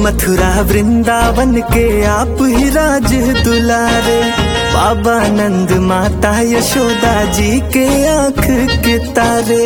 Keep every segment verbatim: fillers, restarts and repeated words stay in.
मथुरा वृंदावन के आप ही राज दुलारे, बाबा नंद माता यशोदा जी के आँख के तारे।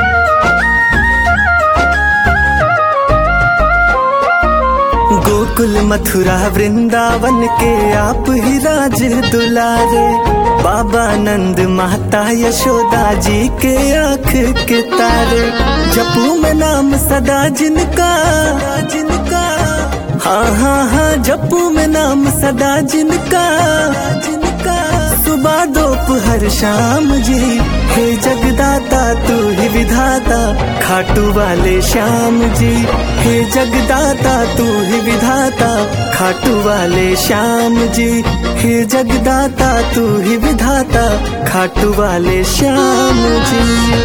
गोकुल मथुरा वृंदावन के आप ही राज दुलारे, बाबा नंद माता यशोदा जी के आँख के तारे। जपू में नाम सदा जिनका जिनका हाँ हाँ हाँ जपू में नाम सदा जिनका जिनका। सुबह दोपहर शाम जी हे जगदाता तू ही विधाता, खाटू वाले श्याम जी हे जगदाता तू ही विधाता, खाटू वाले श्याम जी हे जगदाता तू ही विधाता, खाटू वाले श्याम जी।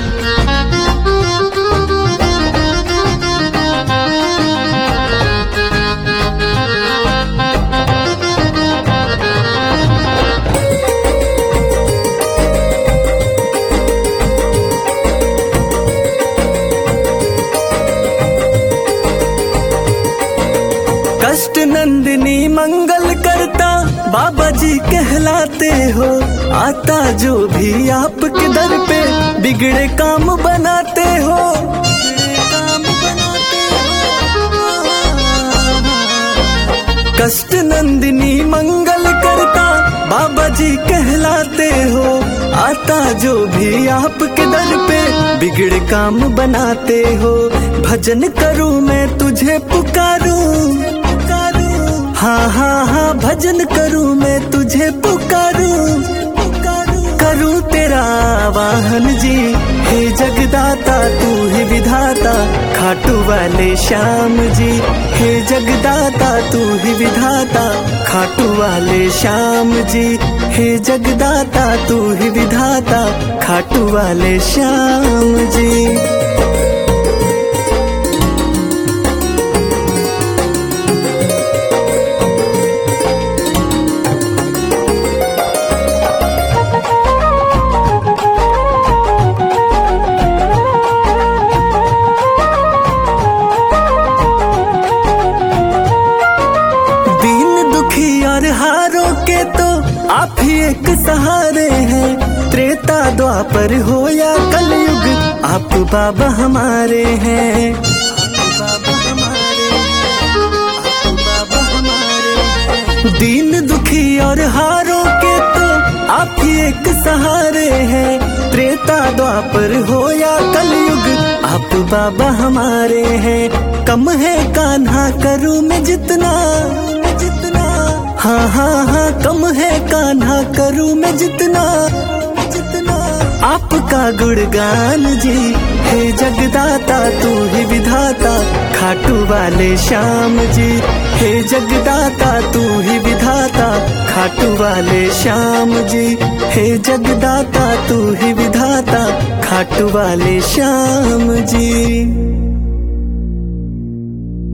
कष्ट नंदिनी मंगल करता बाबा जी कहलाते हो, आता जो भी आपके दर पे बिगड़े काम बनाते हो। कष्ट नंदिनी मंगल करता बाबा जी कहलाते हो, आता जो भी आपके दर पे बिगड़े काम बनाते हो। भजन करूं मैं तुझे पुकारूं, हाँ हाँ हाँ भजन करूं मैं तुझे पुकारूं, करूं तेरा आवाहन जी हे जगदाता तू ही विधाता, खाटू वाले श्याम जी हे जगदाता तू ही विधाता, खाटू वाले श्याम जी हे जगदाता तू ही विधाता, खाटू वाले श्याम जी। और हारों के तो आप ही एक सहारे हैं, त्रेता द्वापर हो या कलयुग आप बाबा हमारे हैं। दीन दुखी और हारों के तो आप ही एक सहारे हैं, त्रेता द्वापर हो या कलयुग आप बाबा हमारे हैं। कम है कान्हा करूं मैं जितना जितना, हाँ हाँ हाँ कम है कान्हा करूं मैं जितना जितना। आपका गुणगान जी हे जगदाता तू ही विधाता, खाटू वाले श्याम जी हे जगदाता तू ही विधाता, खाटू वाले श्याम जी हे जगदाता तू ही विधाता, खाटू वाले श्याम जी।